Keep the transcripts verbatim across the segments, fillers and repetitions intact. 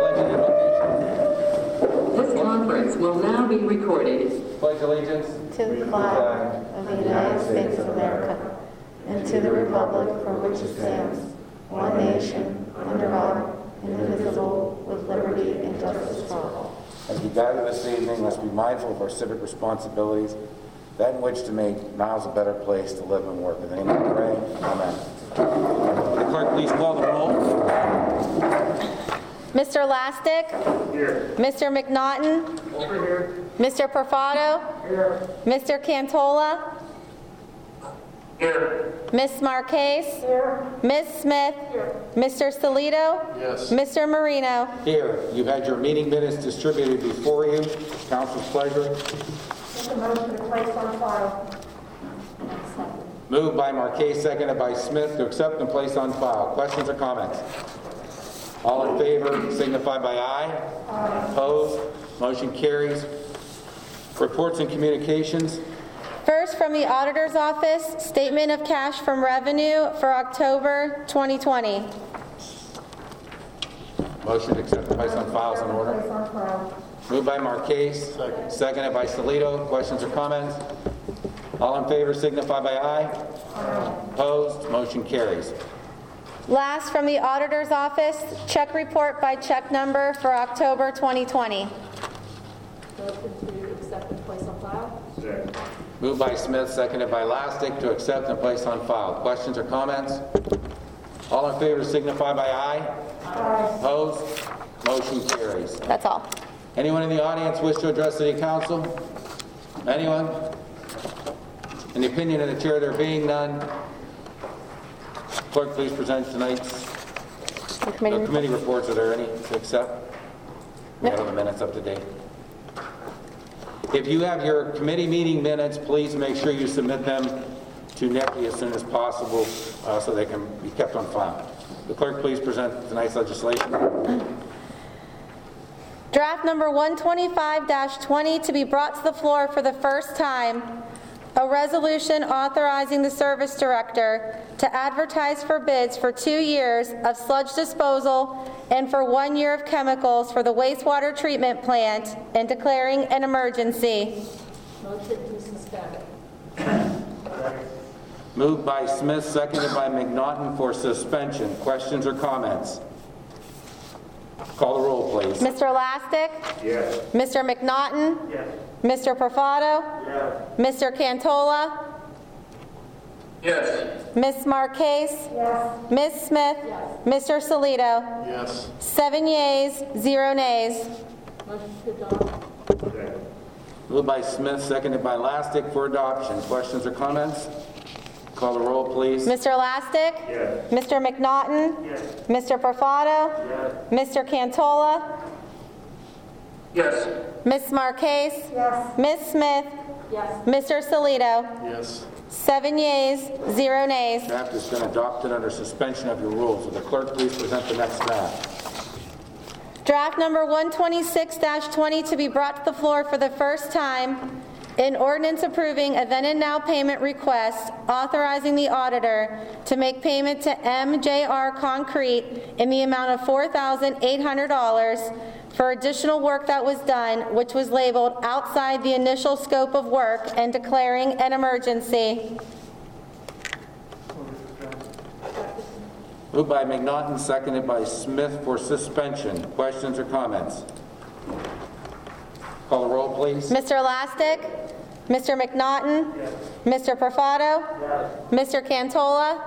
pledge and invocation. This conference will now be recorded. Pledge allegiance to the flag of the United States of America and to the republic for which it stands, one nation, under God, indivisible, with liberty and justice for all. As we gather this evening, let's be mindful of our civic responsibilities, that in which to make Niles a better place to live and work. In the name of pray, amen. Will the clerk please call the roll? Mister Lastic? Here. Mister McNaughton? Over here. Mister Perfado? Here. Mister Cantola? Here. Miss Marquez? Here. Miss Smith? Here. Mister Salido? Yes. Mister Marino? Here. You've had your meeting minutes distributed before you. Council's pleasure. Make a motion to place on file. Moved by Marquez, seconded by Smith to accept and place on file. Questions or comments? All in favor signify by aye. Aye. Opposed? Motion carries. Reports and communications. First, from the Auditor's Office, Statement of Cash from Revenue for October twenty twenty. Motion to accept and place on file is in order. Place on file. Moved by Marquez, Second. seconded by Salido. Questions or comments? All in favor signify by aye. Aye. Opposed? Motion carries. Last, from the Auditor's Office, check report by check number for October twenty twenty. Motion to accept and place on file. Second. Moved by Smith, seconded by Lastic to accept and place on file. Questions or comments? All in favor signify by aye. Aye. Opposed? Motion carries. That's all. Anyone in the audience wish to address City Council? Anyone? In the opinion of the chair, there being none, clerk, please present tonight's The committee uh, committee reports. Are there any to accept? We have the minutes up to date. If you have your committee meeting minutes, please make sure you submit them to Nicky as soon as possible uh, so they can be kept on file. The clerk, please present tonight's legislation. Draft number one twenty-five dash twenty to be brought to the floor for the first time. A resolution authorizing the service director to advertise for bids for two years of sludge disposal and for one year of chemicals for the wastewater treatment plant and declaring an emergency. Motion to suspend. Moved by Smith, seconded by McNaughton for suspension. Questions or comments? Call the roll, please. Mister Lastic? Yes. Mister McNaughton? Yes. Mister Perfado? Yes. Mister Cantola? Yes. Miss Marquez? Yes. Miss Smith? Yes. Mister Salido? Yes. Seven yeas, zero nays. Motion to adopt. Second. Moved by Smith, seconded by Lastic for adoption. Questions or comments? Call the roll, please. Mister Lastic? Yes. Mister McNaughton? Yes. Mister Perfado? Yes. Mister Cantola? Yes. Miss Marquez? Yes. Miss Smith? Yes. Mister Salido? Yes. Seven yeas, zero nays. Draft has been adopted under suspension of your rules. Will the clerk please present the next draft? Draft number one twenty-six dash twenty to be brought to the floor for the first time. An ordinance approving a then and now payment request authorizing the auditor to make payment to M J R Concrete in the amount of four thousand eight hundred dollars for additional work that was done, which was labeled outside the initial scope of work, and declaring an emergency. Moved by McNaughton, seconded by Smith for suspension. Questions or comments? Call the roll, please. Mister Lastic? Mister McNaughton? Yes. Mister Perfado? Yes. Mister Cantola?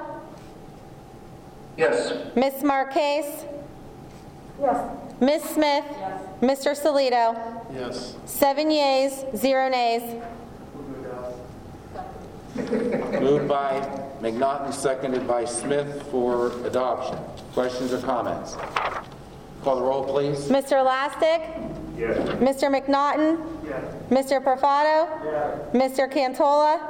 Yes. Miss Marquez? Yes. Miss Smith? Yes. Mister Salido? Yes. Seven yeas, zero nays. Moved by McNaughton, seconded by Smith for adoption. Questions or comments? Call the roll, please. Mister Lastic? Yes. Mister McNaughton? Yes. Mister Perfado? Yes. Mister Cantola?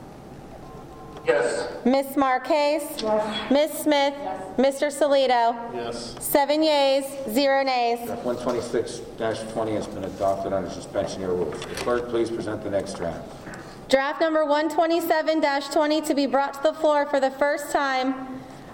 Yes. Miss Marquez? Yes. Miss Smith? Yes. Mister Salido? Yes. Seven yeas, zero nays. Draft one twenty-six dash twenty has been adopted under suspension of your rules. The clerk, please present the next draft. Draft number one twenty-seven dash twenty to be brought to the floor for the first time.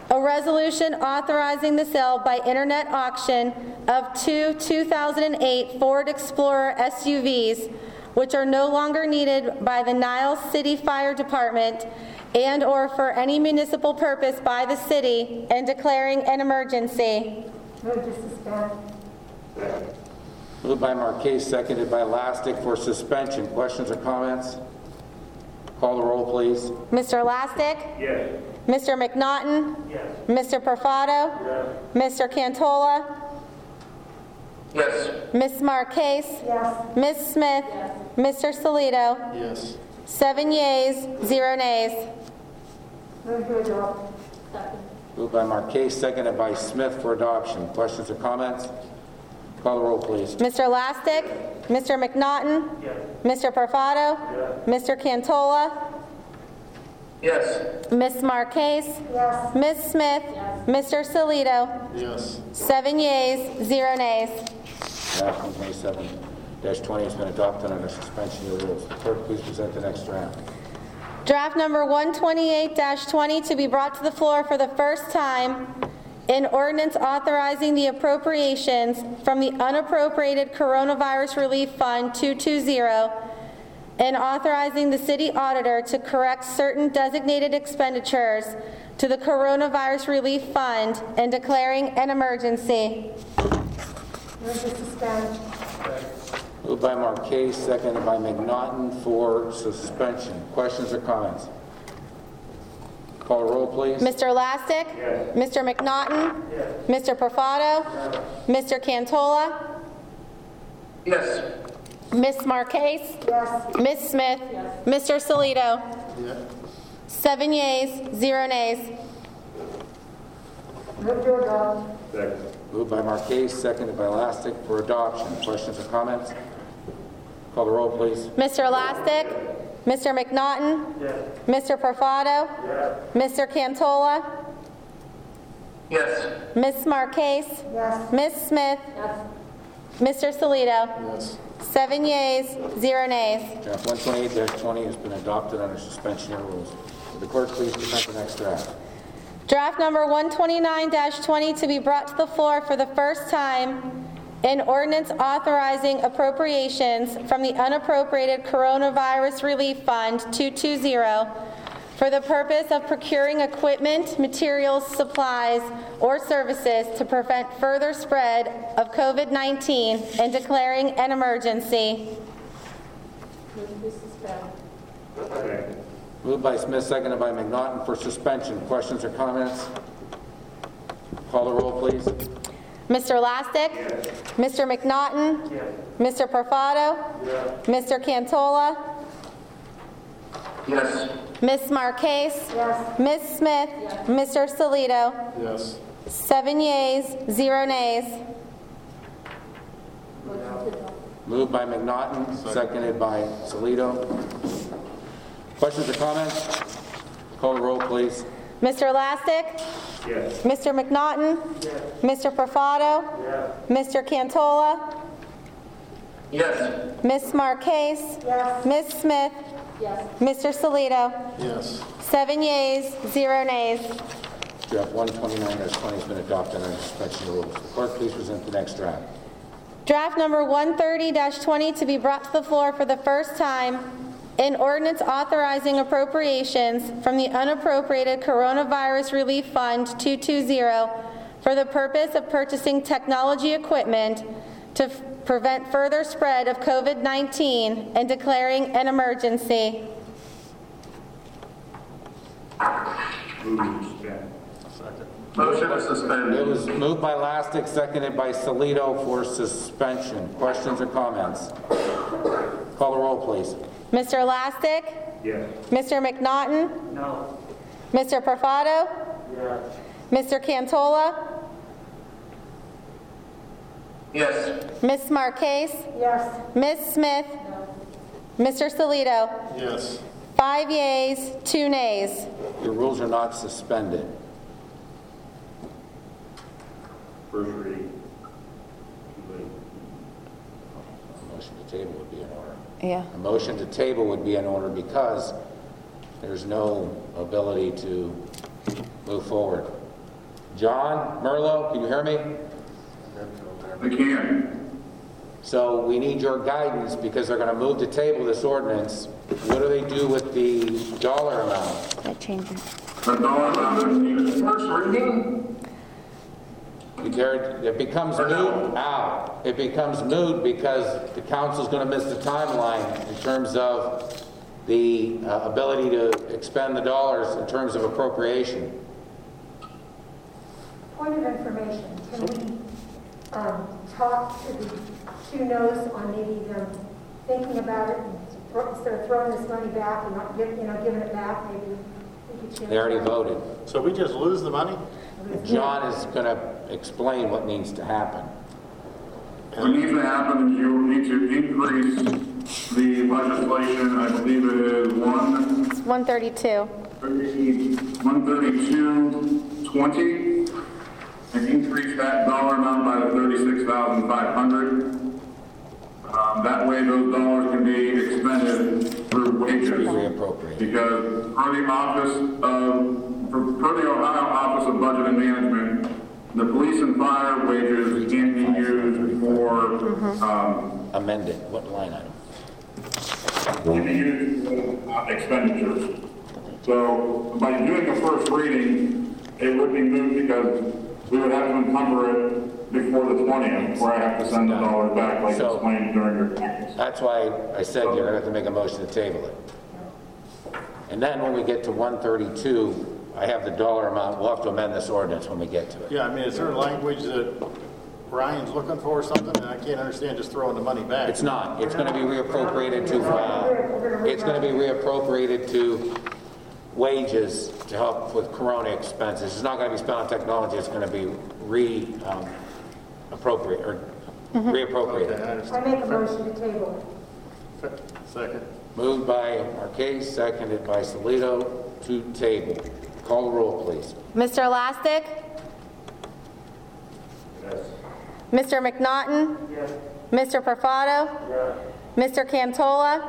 A resolution authorizing the sale by internet auction of two two thousand eight Ford Explorer S U Vs, which are no longer needed by the Niles City Fire Department and/or for any municipal purpose by the city, and declaring an emergency. Move to suspend. Moved by Marquez, seconded by Lastic for suspension. Questions or comments? Call the roll, please. Mister Lastic? Yes. Mister McNaughton? Yes. Mister Profado? Yes. Mister Cantola? Yes. Miz Marquez? Yes. Miz Smith? Mister Salido? Yes. Seven yeas, zero nays. Move to adopt. Second. Moved by Marquez, seconded by Smith for adoption. Questions or comments? Call the roll, please. Mister Lastic? Mister McNaughton? Yes. Mister Profado? Yes. Mister Cantola? Yes. Miz Marquez? Yes. Miz Smith? Mister Salido? Yes. Seven yeas, zero nays. Draft one twenty-seven twenty has been adopted under suspension of the rules. Clerk, please present the next draft. Draft number one twenty-eight twenty to be brought to the floor for the first time, an ordinance authorizing the appropriations from the unappropriated Coronavirus Relief Fund two twenty and authorizing the city auditor to correct certain designated expenditures to the Coronavirus Relief Fund and declaring an emergency. Move to suspend. Moved by Marquez, seconded by McNaughton for suspension. Questions or comments? Call the roll, please. Mister Lastic? Yes. Mister McNaughton? Yes. Mister Profado? Mister Cantola? Yes. Miz Marquez? Yes. Miz Smith? Mister Salido? Yes. Seven yeas, zero nays. Move to adopt. Second. Moved by Marquez, seconded by Lastic for adoption. Questions or comments? Call the roll, please. Mister Lastic? Mister McNaughton? Yes. Mister Profado? Yes. Mister Cantola? Yes. Miz Marquez? Yes. Miz Smith? Yes. Mister Salido? Yes. Seven yeas, zero nays. Draft one twenty-eight twenty has been adopted under suspension of rules. Would the clerk please present the next draft? Draft number one twenty-nine twenty to be brought to the floor for the first time, an ordinance authorizing appropriations from the unappropriated Coronavirus Relief Fund two twenty for the purpose of procuring equipment, materials, supplies, or services to prevent further spread of COVID nineteen and declaring an emergency. Move to suspend. Second. Moved by Smith, seconded by McNaughton for suspension. Questions or comments? Call the roll, please. Mister Lastic? Yes. Mister McNaughton? Yes. Mister Profado? Yes. Mister Cantola? Yes. Miz Marquez? Yes. Miz Smith? Mister Salido? Yes. Seven yeas, zero nays. Motion to adopt. Moved by McNaughton, seconded by Salido. Questions or comments? Call the roll, please. Mister Lastic? Yes. Mister McNaughton? Yes. Mister Profado? Yes. Mister Cantola? Yes. Miz Marquez? Yes. Miz Smith? Yes. Mister Salido? Yes. Seven yeas, zero nays. Draft one twenty-nine twenty has been adopted under suspension of rules. Clerk, please present the next draft. Draft number one thirty twenty to be brought to the floor for the first time, an ordinance authorizing appropriations from the unappropriated Coronavirus Relief Fund two twenty for the purpose of purchasing technology equipment to f- prevent further spread of COVID nineteen and declaring an emergency. Move to suspend. Second. Motion to suspend. It was moved by Lastic, seconded by Salido for suspension. Questions or comments? Call the roll, please. Mister Lastic? Yes. Mister McNaughton? No. Mister Profado? Yes. Mister Cantola? Yes. Miz Marquez? Yes. Miz Smith? Mister Salido? Yes. Five yeas, two nays. Your rules are not suspended. First reading. Too late. A motion to table would be in order. Yeah. A motion to table would be in order because there's no ability to move forward. John, Merlo, can you hear me? I can. So we need your guidance because they're going to move to table this ordinance. What do they do with the dollar amount? I changed it. The dollar amount is needed first reading. There, it becomes moot, ow, it becomes moot because the council's going to miss the timeline in terms of the uh, ability to expend the dollars in terms of appropriation. Point of information, can we um, talk to the two no's on maybe them thinking about it and throw- instead of throwing this money back and not give, you know, giving it back, maybe we could change. They already that. voted. So we just lose the money? John is going to explain what needs to happen. What needs to happen is you need to increase the legislation, I believe it is one It's one thirty-two. one thirty-two twenty, and increase that dollar amount by the thirty-six thousand five hundred. Um, that way those dollars can be expended through wages. Reappropriate. Because per the office of, per per the Ohio Office of Budget and Management, the police and fire wages can't be used for, um, Amended, what line item? can be used for uh, expenditures. So by doing a first reading, it would be moot because we would have to encumber it before the twentieth, where I have to send the dollars back like So- explained during your comments. That's why I said you're going to have to make a motion to table it. And then when we get to one thirty-two, I have the dollar amount, we'll have to amend this ordinance when we get to it. Yeah, I mean, is there language that Ryan's looking for or something? And I can't understand just throwing the money back. It's not, it's going to be reappropriated to, uh, it's going to be reappropriated to wages to help with corona expenses. It's not going to be spent on technology, it's going to be re, um, appropriate, or Okay, reappropriated. I I understand. make a motion to table it. Second. Moved by Marquez, seconded by Solito to table. Call the roll, please. Mister Lastic? Mister McNaughton? Mister Perfado? Mister Cantola?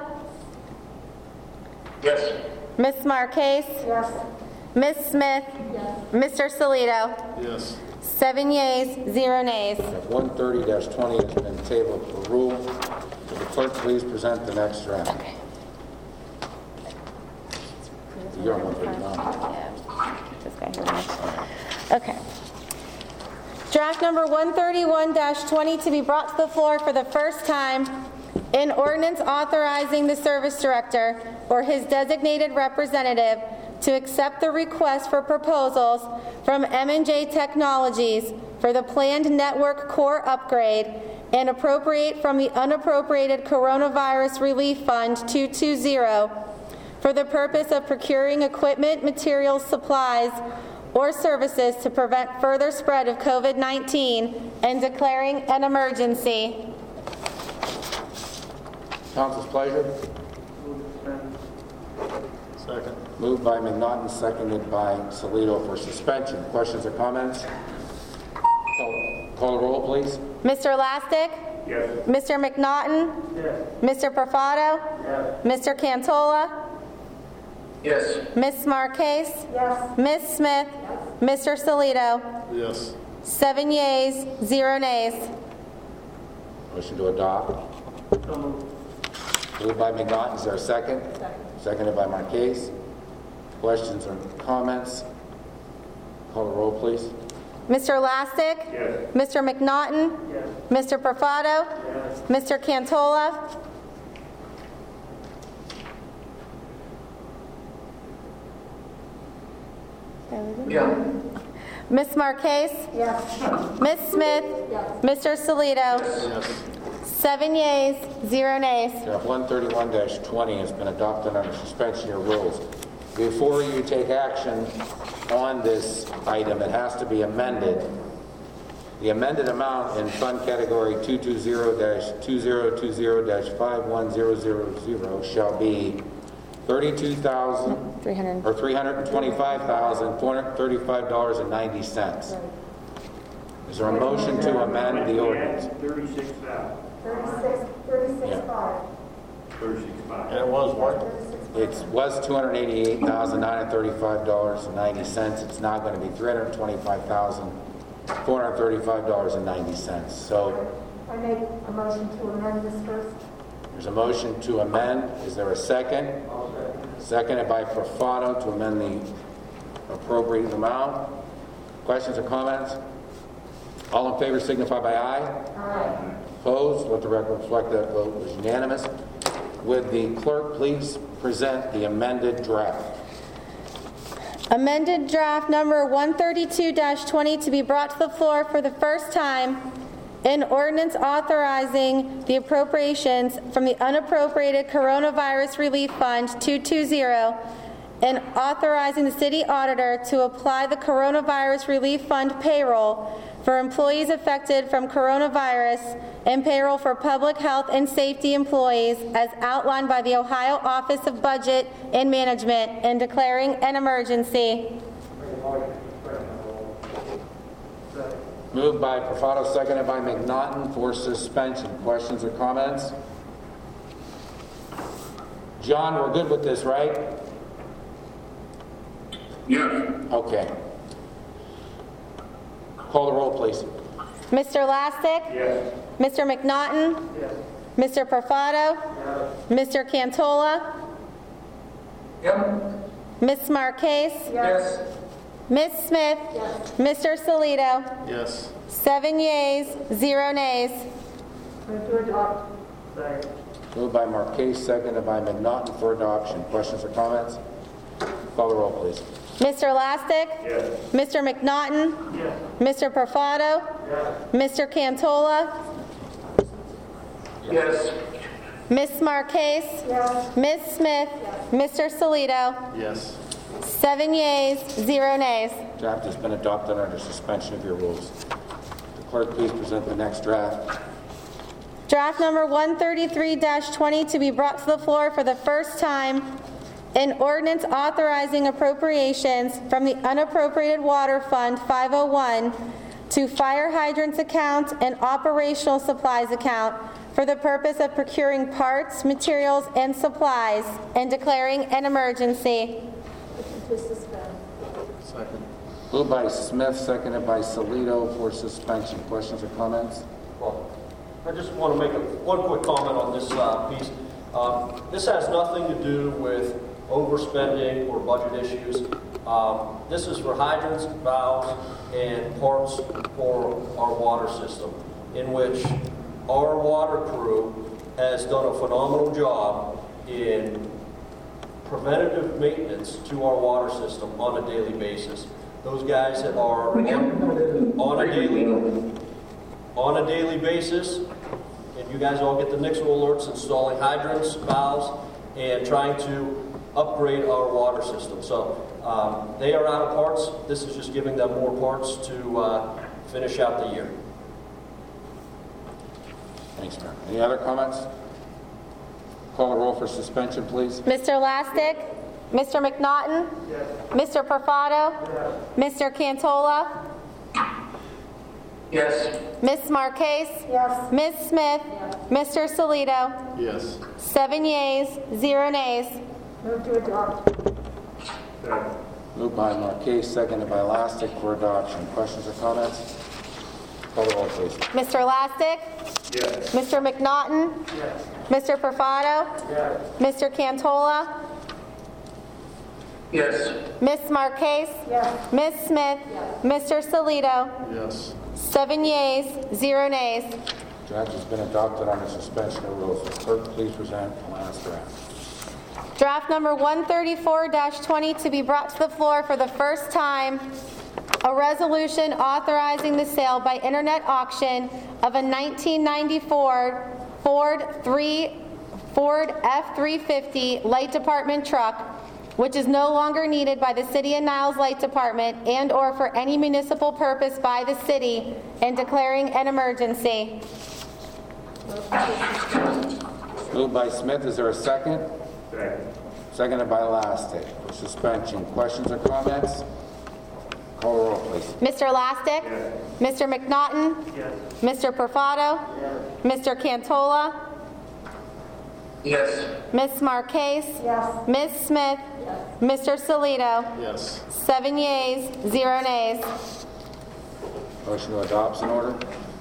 Yes. Miss Marquez? Yes, Miss Smith? Mister Solito? Yes. Seven yeas, zero nays. one thirty twenty has been tabled for rule. Will the clerk please present the next draft? You're on one thirty-nine. This guy here next. Okay. Draft number one thirty-one twenty to be brought to the floor for the first time, an ordinance authorizing the service director or his designated representative to accept the request for proposals from M and J Technologies for the planned network core upgrade and appropriate from the unappropriated coronavirus relief fund two two zero for the purpose of procuring equipment, materials, supplies, or services to prevent further spread of COVID nineteen and declaring an emergency. Council's pleasure. Second. Moved by McNaughton, seconded by Solito for suspension. Questions or comments? Call, call the roll, please. Mister Lastic? Yes. Mister McNaughton? Yes. Mister Perfado? Yes. Mister Cantola? Yes. Miss Marquez? yes, Miss Smith? Mister Solito? Yes. Seven yeas, zero nays. Motion to adopt. Moved by McNaughton, is there a second? Seconded by Marquez. Questions or comments? Call the roll, please. Mister Lastic? Yes. Mister McNaughton? Yes. Mister Perfado? Yes. Mister Cantola? Yeah. Miss Marquez? yes, Miss Smith? yes. Mister Solito? Yes. Seven yeas, zero nays. Draft one thirty-one twenty has been adopted under suspension of rules. Before you take action on this item, it has to be amended. The amended amount in fund category two two zero two zero two zero five one zero zero zero shall be thirty-two thousand three hundred. or three hundred twenty-five thousand four hundred thirty-five dollars and ninety cents. Is there a motion to amend the ordinance? Thirty-six thousand. Thirty-six, thirty-six Yeah. five. Thirty-six And five. it was what? Thirty-six It was two hundred eighty-eight thousand nine hundred thirty-five dollars and ninety cents. It's now going to be three hundred twenty-five thousand four hundred thirty-five dollars and ninety cents. So I make a motion to amend this first. there's a motion to amend. Is there a second? Seconded by Profano to amend the appropriate amount. Questions or comments? All in favor signify by aye. Aye. Opposed? Let the record reflect that vote was unanimous. Would the clerk please present the amended draft? Amended draft number one thirty-two dash twenty to be brought to the floor for the first time. An ordinance authorizing the appropriations from the unappropriated Coronavirus Relief Fund two twenty and authorizing the city auditor to apply the Coronavirus Relief Fund payroll for employees affected from coronavirus and payroll for public health and safety employees as outlined by the Ohio Office of Budget and Management and declaring an emergency. Moved by Profano, seconded by McNaughton for suspension. Questions or comments? John, we're good with this, right? Yes. Okay. Call the roll, please. Mister Lastic? Yes. Mister McNaughton? Yes. Mister Profano? Yes. Mister Cantola? Yep. Miz Marquez? Yes. Miz Smith? Yes. Mister Solito? Yes. Seven yeas, zero nays. Move to adopt. Moved by Marquez, seconded by McNaughton for adoption. Questions or comments? Call the roll, please. Mister Lastic? Yes. Mister McNaughton? Yes. Mister Profano? Yes. Mister Cantola? Yes. Miz Marquez? Yes. Miz Smith? Mister Solito? Yes. Seven yeas, zero nays. Draft has been adopted under suspension of your rules. The clerk please present the next draft. Draft number one thirty-three dash twenty to be brought to the floor for the first time. An ordinance authorizing appropriations from the unappropriated water fund five oh one to fire hydrants account and operational supplies account for the purpose of procuring parts, materials, and supplies and declaring an emergency. Motion to suspend. Second. Moved by Smith, seconded by Solito for suspension. Questions or comments? Well, I just want to make a, one quick comment on this uh, piece. Um, this has nothing to do with overspending or budget issues. Um, this is for hydrants, valves, and parts for our water system, in which our water crew has done a phenomenal job in preventative maintenance to our water system on a daily basis. Those guys that are on a daily on a daily basis, and you guys all get the Nixle alerts installing hydrants, valves, and trying to upgrade our water system. So um, they are out of parts. This is just giving them more parts to uh, finish out the year. Thanks, Mayor. Any other comments? Call the roll for suspension, please. Mister Lastic? Mister McNaughton? Yes. Mister Profano? Yes. Mister Cantola? Yes. Miz Marquez? Yes. Miz Smith? Mister Solito? Yes. Seven yeas, zero nays. Move to adopt. Moved by Marquez, seconded by Lastic for adoption. Questions or comments? Call the roll, please. Mister Lastic? Yes. Mister McNaughton? Yes. Mister Profano? Yes. Mister Cantola? Yes. Miz Marquez? Yes. Miz Smith? Mister Solito? Yes. Seven yeas, zero nays. Draft has been adopted under suspension of rules. Clerk, please present the last draft. Draft number one thirty-four dash twenty to be brought to the floor for the first time. A resolution authorizing the sale by internet auction of a nineteen ninety-four Ford three Ford F three fifty light department truck, which is no longer needed by the City of Niles Light Department and or for any municipal purpose by the city, and declaring an emergency. Moved by Smith. Is there a second? Second. Seconded by Lastic for suspension. Questions or comments? Call the roll, please. Mister Lastic? Yes. Mister McNaughton? Yes. Mister Profano? Yes. Mister Cantola? Yes. Miz Marquez? Yes. Miz Smith? Mister Salito? Yes. Seven yeas, zero nays. Motion to adopt's in order.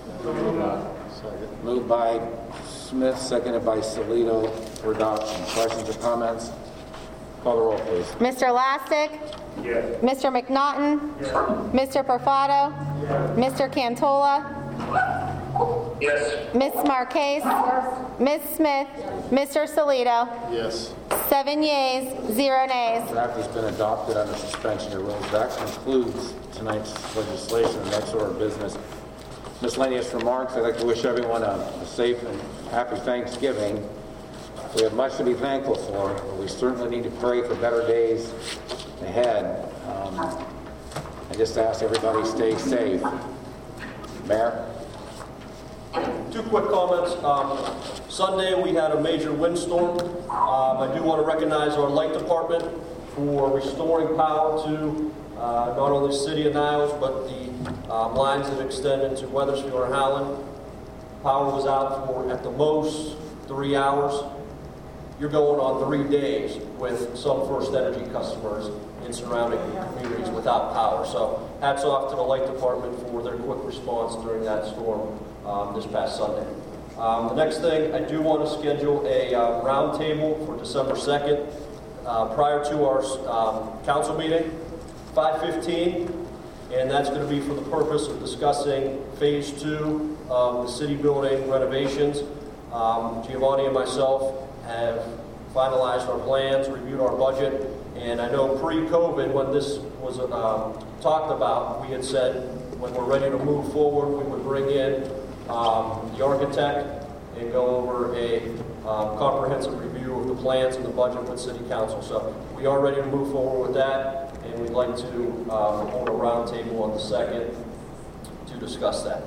Moved by Smith, seconded by Salito for adoption. Questions or comments? Call the roll, please. Mister Lastic? Yes. Mister McNaughton? Mister Perfado? Mister Cantola? Yes. Miz Marquez? Miz Smith? Mister Salito? Yes. Seven yeas, zero nays. Draft has been adopted under suspension of rules. That concludes tonight's legislation. The next order of business, miscellaneous remarks. I'd like to wish everyone a, a safe and happy Thanksgiving. We have much to be thankful for, but we certainly need to pray for better days ahead. Um, I just ask everybody stay safe. Mayor? Two quick comments. Um, Sunday, we had a major windstorm. Um, I do want to recognize our light department for restoring power to uh, not only the city of Niles, but the um, lines that extend into Weathersfield and Howland. Power was out for, at the most, three hours. You're going on three days with some First Energy customers in surrounding communities without power. So hats off to the light department for their quick response during that storm um, this past Sunday. Um, the next thing, I do want to schedule a uh, roundtable for December second uh, prior to our um, council meeting, five fifteen, and that's going to be for the purpose of discussing phase two of the city building renovations. Um, Giovanni and myself have finalized our plans, reviewed our budget, and I know pre-COVID, when this was um, talked about, we had said when we're ready to move forward, we would bring in um, the architect and go over a um, comprehensive review of the plans and the budget with City Council. So we are ready to move forward with that, and we'd like to um, hold a roundtable on the second to discuss that.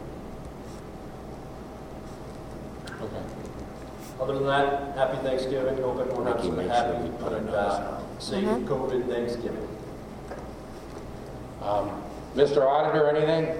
Okay. Other than that, happy Thanksgiving. Hope everyone has Mickey, a make happy sure you put a and notice uh, out. safe COVID Thanksgiving. Um, Mister Auditor, anything?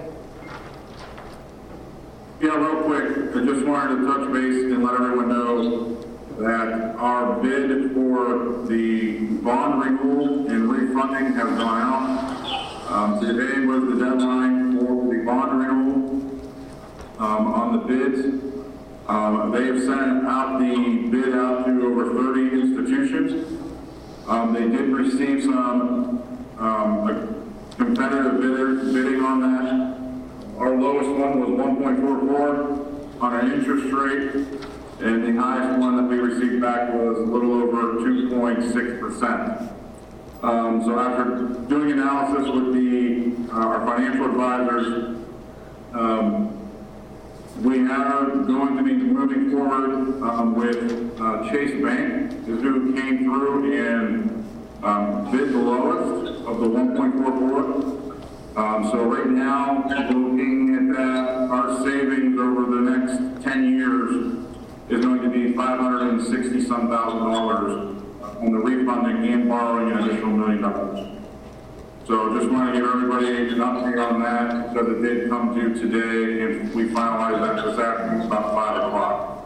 Yeah, real quick, I just wanted to touch base and let everyone know that our bid for the bond renewal and refunding has gone out. Um, today was the deadline for the bond renewal um, on the bids. Um, they have sent out the bid out to over thirty institutions. Um, they did receive some um, competitive bidders bidding on that. Our lowest one was one point four four on an interest rate, and the highest one that we received back was a little over two point six percent. Um, so after doing analysis with the uh, our financial advisors, um, we are going to be moving forward um, with uh, Chase Bank, is who came through and um, bid the lowest of the one point four four. Um, so right now, looking at that, our savings over the next ten years is going to be five hundred sixty some thousand dollars on the refunding and borrowing an additional million dollars. So just want to give everybody an update on that, because it did come due today, and we finalized that this afternoon about five o'clock.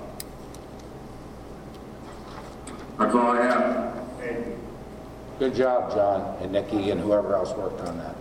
That's all I have. Good job, John and Nikki and whoever else worked on that.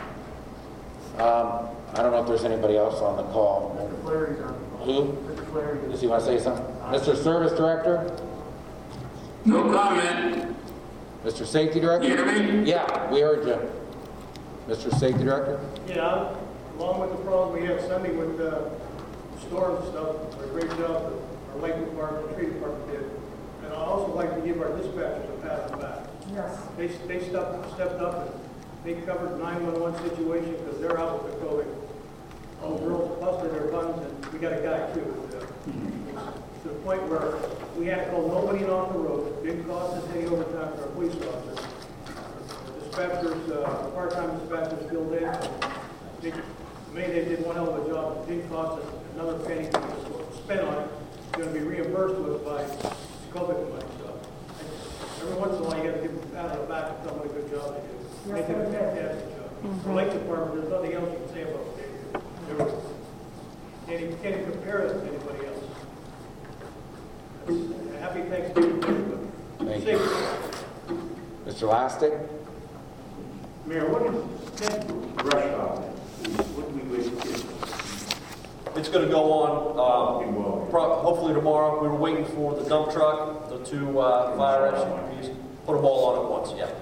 Um, I don't know if there's anybody else on the call. Mister Flaherty's on the call. Who? Mister Flaherty. Does he want to say something? Mister Service Director? No comment. Mister Safety Director? You hear me? Yeah, we heard you. Mister Safety Director? Yeah, along with the problem we had Sunday with uh, storms and stuff, a great job that our light department, and tree department did. And I'd also like to give our dispatchers a pat on the back. Yes. They, they stepped, stepped up and they covered nine one one situation because they're out with the COVID. All the girls busted their buttons, and we got a guy too. Uh, to the point where we had to call nobody off the road. Didn't cost us any overtime for our police officers. Dispatchers, uh, part-time dispatchers filled in. They, maybe they did one hell of a job. It didn't cost us another penny to spend on it. It's going to be reimbursed to us by COVID money. So every once in a while, you got to give them a pat on the back and tell them what a good job they do. They did a fantastic job. For Lake Department, there's nothing else you can say about what they do. They were, can't even, can't even compare us to anybody else. Happy Thanksgiving too, but Thank you. safe. Mister Lastig? Mayor, what is that brush off? What do we wish to? It's going to go on, um, pro- hopefully tomorrow. We were waiting for the dump truck, the two uh, fire S U Ps. Put them all on at once, yeah.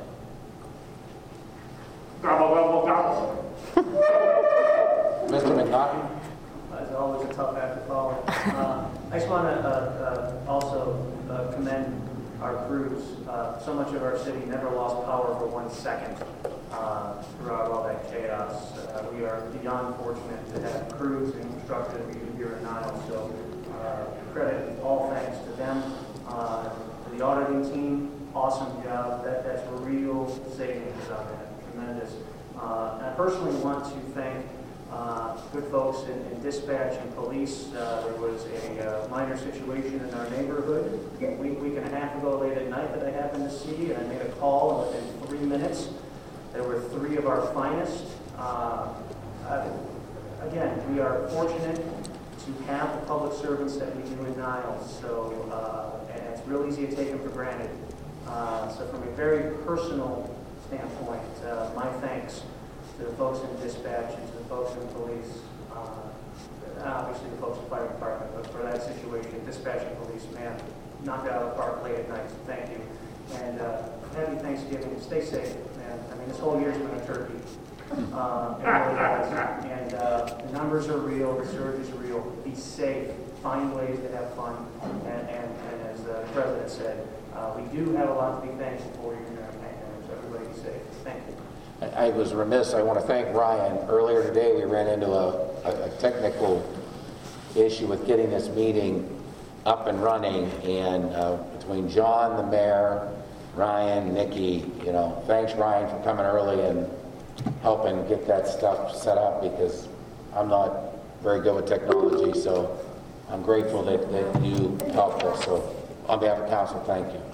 Gobble, gobble, gobble. Mister McNaughton? It's always a tough act to follow. Uh, I just want to uh, uh, also uh, commend our crews. Uh, so much of our city never lost power for one second uh, throughout all that chaos. Uh, we are beyond fortunate to have crews and infrastructure that we do here in Niles. So uh, credit, all thanks to them. Uh, to the auditing team, awesome job. That, that's real savings on that. Tremendous. Uh, and I personally want to thank Uh, good folks in, in dispatch and police. Uh, there was a uh, minor situation in our neighborhood a week, week and a half ago late at night that I happened to see, and I made a call, and within three minutes, there were three of our finest. Uh, uh, again, we are fortunate to have the public servants that we do in Niles, so uh, and it's real easy to take them for granted. Uh, so from a very personal standpoint, uh, my thanks to the folks in dispatch and to the folks in police, uh, obviously the folks in the fire department, but for that situation, dispatch and police, man, knocked it out of the park late at night, so thank you. And uh, happy Thanksgiving. Stay safe, man. I mean, this whole year's been a turkey. Uh, it really has. And uh, the numbers are real, the surge is real. Be safe. Find ways to have fun. And, and, and as the President said, uh, we do have a lot to be thankful for here in our pandemic, so everybody be safe. Thank you. I was remiss. I want to thank Ryan. Earlier today, we ran into a, a, a technical issue with getting this meeting up and running, and uh, between John, the mayor, Ryan, Nikki, you know, thanks Ryan for coming early and helping get that stuff set up, because I'm not very good with technology, so I'm grateful that, that you helped us. So on behalf of council, thank you.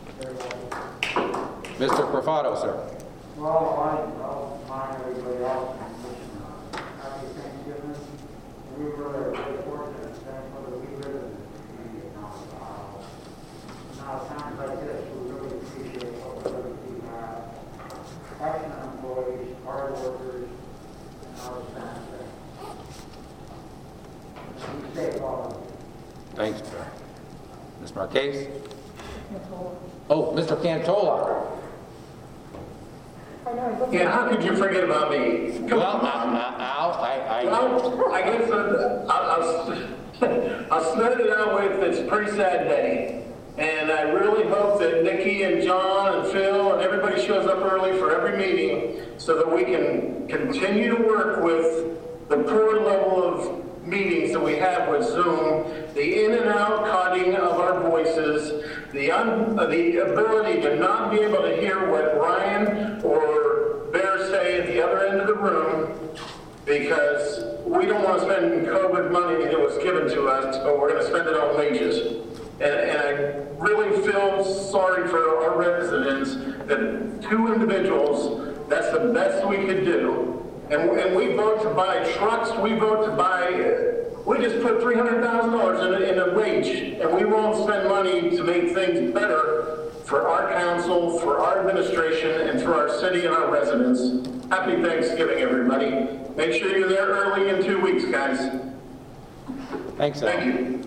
Mister Profato, sir. Well, I, I'll remind everybody else, uh, happy Thanksgiving. We really are very fortunate, thankful that we live in this community now. Uh, now, times like this, we really appreciate what we have. Excellent employees, hard workers, and all the things. We stay following. Thanks, sir. Miz Marquez? Oh, Mister Cantola. Yeah, how could you forget about me? Come well, on. Al, I, I, well, I guess uh, I'll, I'll, I'll start it out with it's a pretty sad day. And I really hope that Nikki and John and Phil and everybody shows up early for every meeting so that we can continue to work with the poor level of meetings that we have with Zoom, the in and out cutting of our voices, the, un, uh, the ability to not be able to hear what Ryan or Bear say at the other end of the room, because we don't want to spend COVID money that was given to us, but we're going to spend it on wages. And, and I really feel sorry for our residents that two individuals, that's the best we could do. And, and we vote to buy trucks, we vote to buy, uh, we just put three hundred thousand dollars in a, in a wage, and we won't spend money to make things better for our council, for our administration, and for our city and our residents. Happy Thanksgiving, everybody. Make sure you're there early in two weeks, guys. Thanks, Al. Thank you.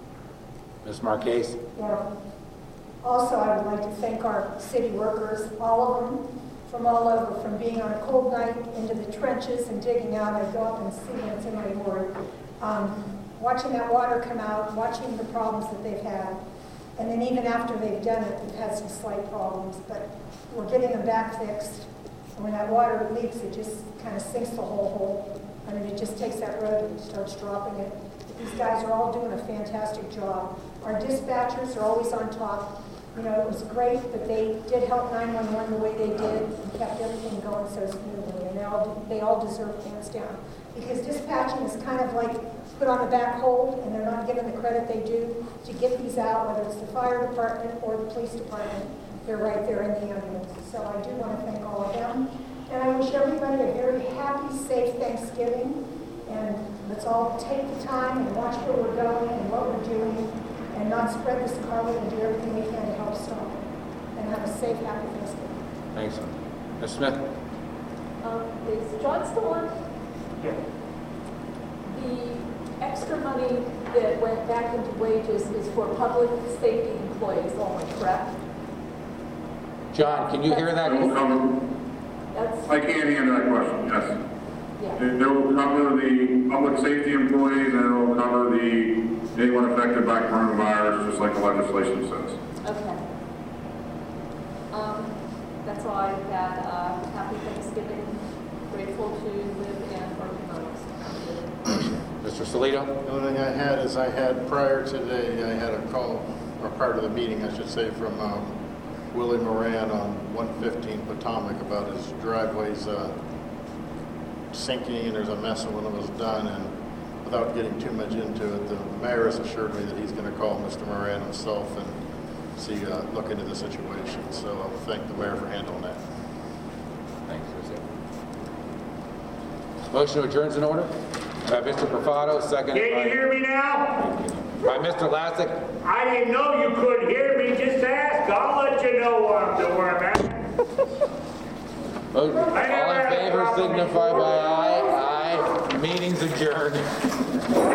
Miz Marquez? Yeah. Also, I would like to thank our city workers, all of them, from all over, from being on a cold night into the trenches and digging out. I go up and see when it's in my ward. Um, watching that water come out, watching the problems that they've had. And then even after they've done it, they've had some slight problems, but we're getting them back fixed. And when that water leaks, it just kind of sinks the whole hole. I mean, it just takes that road and starts dropping it. These guys are all doing a fantastic job. Our dispatchers are always on top. You know, it was great that they did help nine one one the way they did and kept everything going so smoothly. And they all, they all deserve hands down. Because dispatching is kind of like put on the back hold, and they're not given the credit they do to get these out, whether it's the fire department or the police department. They're right there in the ambulance. So I do want to thank all of them. And I wish everybody a very happy, safe Thanksgiving. And let's all take the time and watch where we're going and what we're doing, and not not spread this scarlet and do everything we can to help stop it. And have a safe, happy Thanksgiving. Thanks. Miz Smith? Um, is John still on? Yeah. The extra money that went back into wages is for public safety employees only, correct? John, can you hear that? It will cover, That's, I can't answer that question, yes. yeah. It it will cover the public safety employees, and it will cover the, anyone affected by coronavirus, just like the legislation says. Okay. Um, that's all I've got. Uh, happy Thanksgiving. Grateful to live and work amongst. Mister Salito? The only thing I had is I had prior today, I had a call, or part of the meeting, I should say, from um, Willie Moran on one fifteen Potomac about his driveways uh, sinking, and there's a mess when it was done. And without getting too much into it, the mayor has assured me that he's going to call Mister Moran himself and see, uh, look into the situation. So I'll thank the mayor for handling that. Thanks. That's it. Motion to adjourn is in order. By Mister Profato, second. Can by, you hear me now? by Mister Lassick. I didn't know you couldn't hear me. Just ask. I'll let you know where I'm, where I'm at. Vote- All in favor signify by aye. Aye. Meeting's adjourned.